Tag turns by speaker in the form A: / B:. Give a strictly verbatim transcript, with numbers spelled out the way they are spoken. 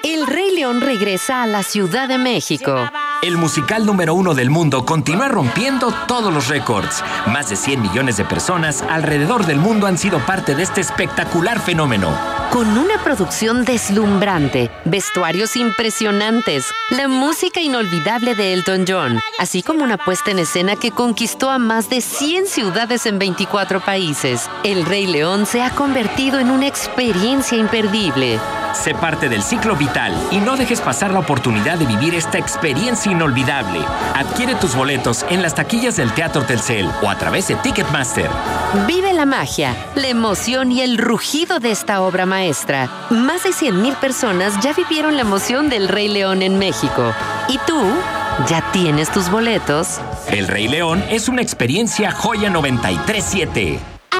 A: El Rey León regresa a la Ciudad de México.
B: El musical número uno del mundo continúa rompiendo todos los récords. Más de cien millones de personas alrededor del mundo han sido parte de este espectacular fenómeno.
A: Con una producción deslumbrante, vestuarios impresionantes, la música inolvidable de Elton John, así como una puesta en escena que conquistó a más de cien ciudades en veinticuatro países, El Rey León se ha convertido en una experiencia imperdible.
B: Sé parte del ciclo vital y no dejes pasar la oportunidad de vivir esta experiencia inolvidable. Adquiere tus boletos en las taquillas del Teatro Telcel o a través de Ticketmaster.
A: Vive la magia, la emoción y el rugido de esta obra maestra. Más de cien mil personas ya vivieron la emoción del Rey León en México. ¿Y tú? ¿Ya tienes tus boletos?
B: El Rey León es una experiencia Joya noventa y tres siete.